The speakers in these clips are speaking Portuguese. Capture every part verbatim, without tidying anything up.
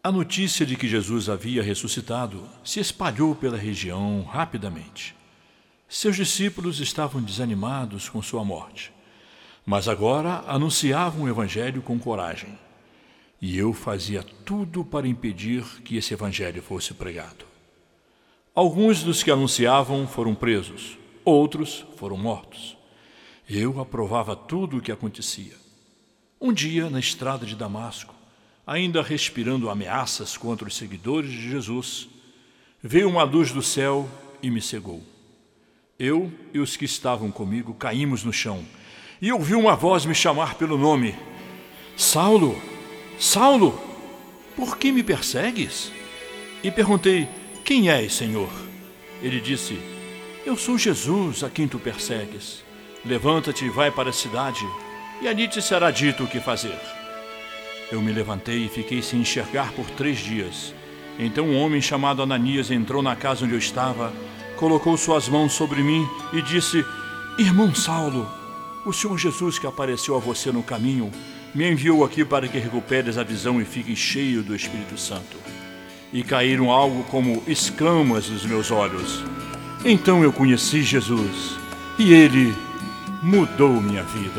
A notícia de que Jesus havia ressuscitado se espalhou pela região rapidamente. Seus discípulos estavam desanimados com sua morte, mas agora anunciavam o Evangelho com coragem. E eu fazia tudo para impedir que esse Evangelho fosse pregado. Alguns dos que anunciavam foram presos, outros foram mortos. Eu aprovava tudo o que acontecia. Um dia, na estrada de Damasco, ainda respirando ameaças contra os seguidores de Jesus, veio uma luz do céu e me cegou. Eu e os que estavam comigo caímos no chão e ouvi uma voz me chamar pelo nome. Saulo, Saulo, por que me persegues? E perguntei, quem és, Senhor? Ele disse, eu sou Jesus a quem tu persegues. Levanta-te e vai para a cidade, e ali te será dito o que fazer. Eu me levantei e fiquei sem enxergar por três dias. Então um homem chamado Ananias entrou na casa onde eu estava, colocou suas mãos sobre mim e disse, irmão Saulo, o Senhor Jesus que apareceu a você no caminho me enviou aqui para que recuperes a visão e fiques cheio do Espírito Santo. E caíram algo como escamas dos meus olhos. Então eu conheci Jesus e Ele mudou minha vida.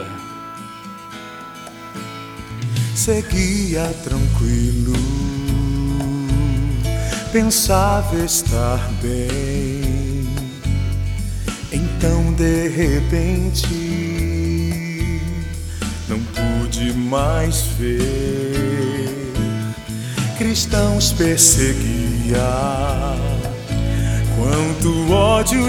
Seguia tranquilo, pensava estar bem. Então de repente não pude mais ver. Cristãos perseguia, quanto ódio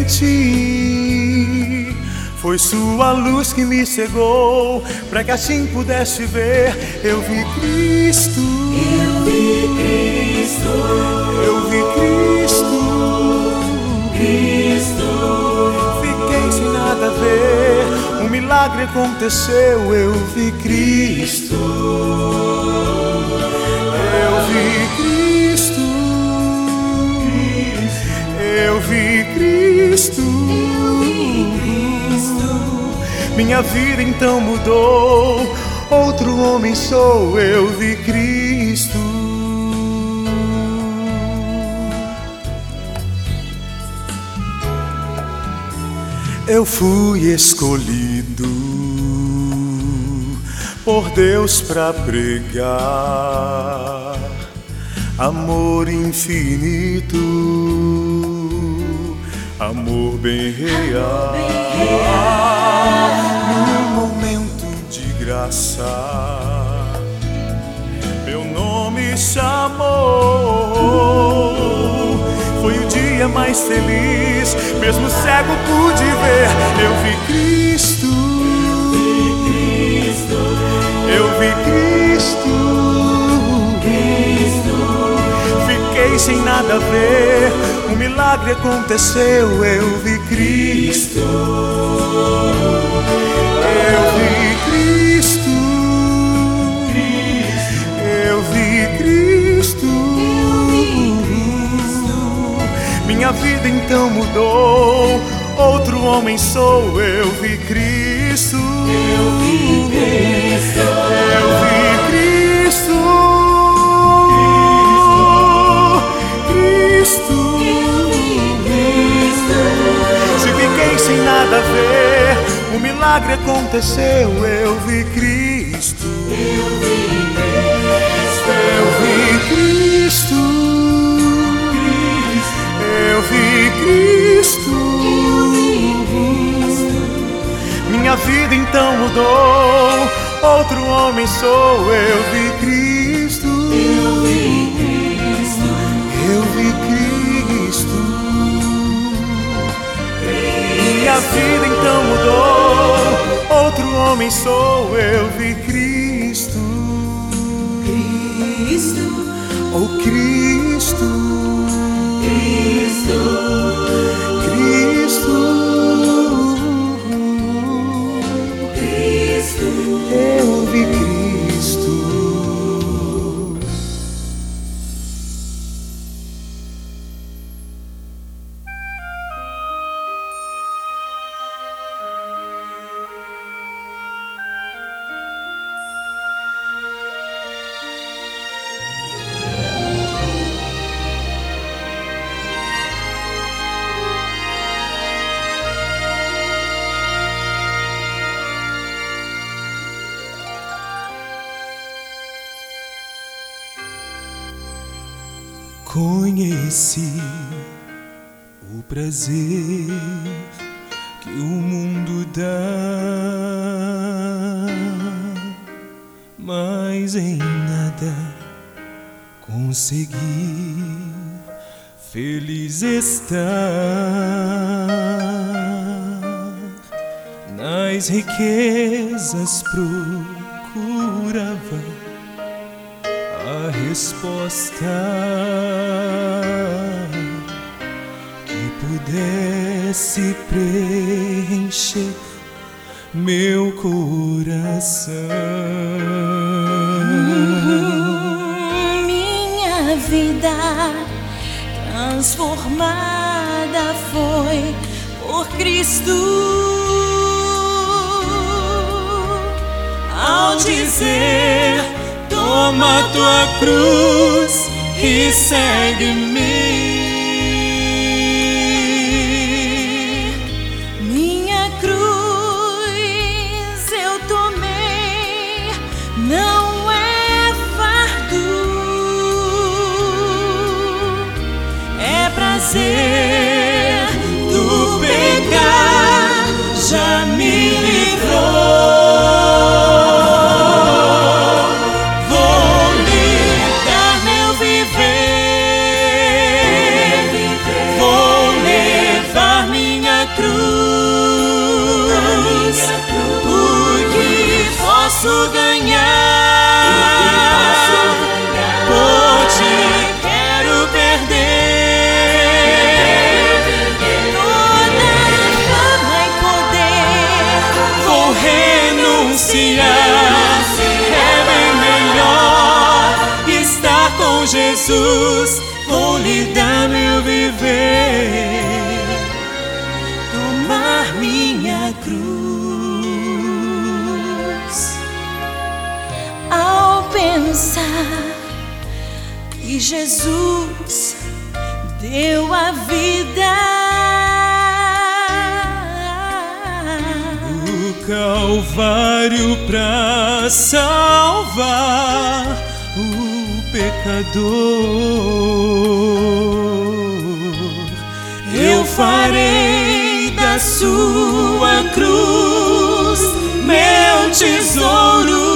senti. Foi sua luz que me cegou, para que assim pudesse ver. Eu vi Cristo, eu vi Cristo, eu vi Cristo, Cristo. Fiquei sem nada a ver, um milagre aconteceu. Eu vi Cristo, eu vi Cristo, eu vi Cristo. Minha vida então mudou, outro homem sou, eu vi Cristo. Eu fui escolhido por Deus para pregar amor infinito, amor bem real. Num momento de graça, meu nome chamou. Foi o dia mais feliz, mesmo cego pude ver. Eu vi Cristo, eu vi Cristo, fiquei sem nada a ver, um milagre aconteceu. Eu vi Cristo, eu vi Cristo, eu vi Cristo. Minha vida então mudou, outro homem sou, eu vi Cristo, Eu vi Cristo, eu vi Cristo, Cristo. Se fiquei sem nada a ver, um milagre aconteceu. Eu vi Cristo, eu vi Cristo, eu vi Cristo. Minha vida então mudou, outro homem sou. Eu vi Cristo, eu vi Cristo, eu vi Cristo. Minha vida então mudou, outro homem sou. Eu vi Cristo, Cristo, oh Cristo, Cristo, Cristo, Cristo. eu vi Cristo. Conheci o prazer que o mundo dá, mas em nada consegui feliz estar. Nas riquezas procurava a resposta que pudesse preencher meu coração. Hum, minha vida transformada foi por Cristo. Ao dizer: toma tua cruz e segue-me, minha cruz eu tomei, não é fardo, é prazer do pecar, já me livrou. Posso ganhar, por ti quero perder toda fama e poder. Vou renunciar, é bem melhor estar com Jesus. Vou lhe dar meu viver, tomar minha cruz. Ao pensar que Jesus deu a vida, o Calvário pra salvar o pecador, eu farei da sua cruz meu tesouro.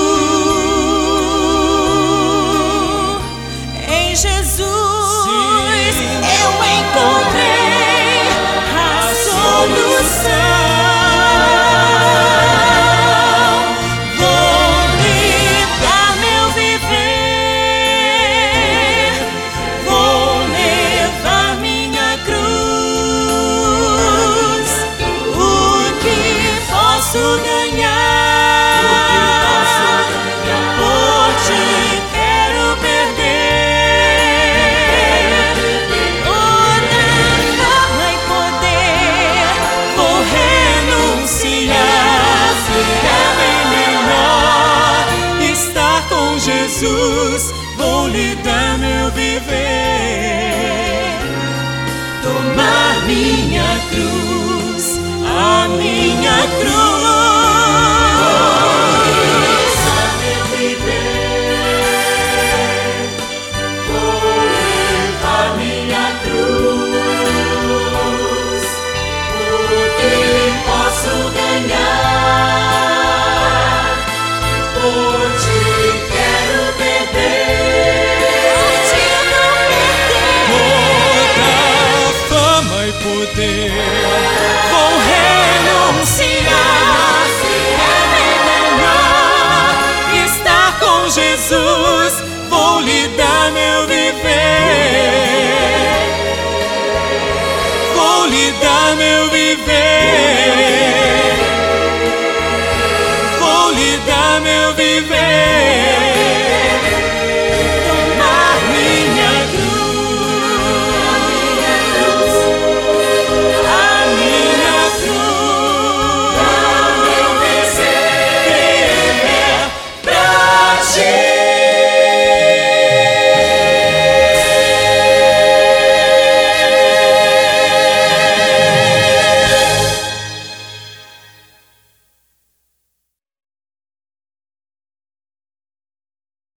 Jesus, vou lhe dar meu viver, tomar minha cruz, a minha cruz, a meu viver, vou levar minha cruz, o que posso ganhar, por ti. Poder. Vou renunciar, é bem melhor estar com Jesus. Vou lhe dar meu viver, vou lhe dar meu viver, vou lhe dar meu viver.